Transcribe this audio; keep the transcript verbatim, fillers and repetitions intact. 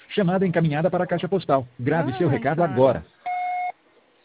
Chamada encaminhada para a caixa postal. Grave seu Ai, recado cara. agora.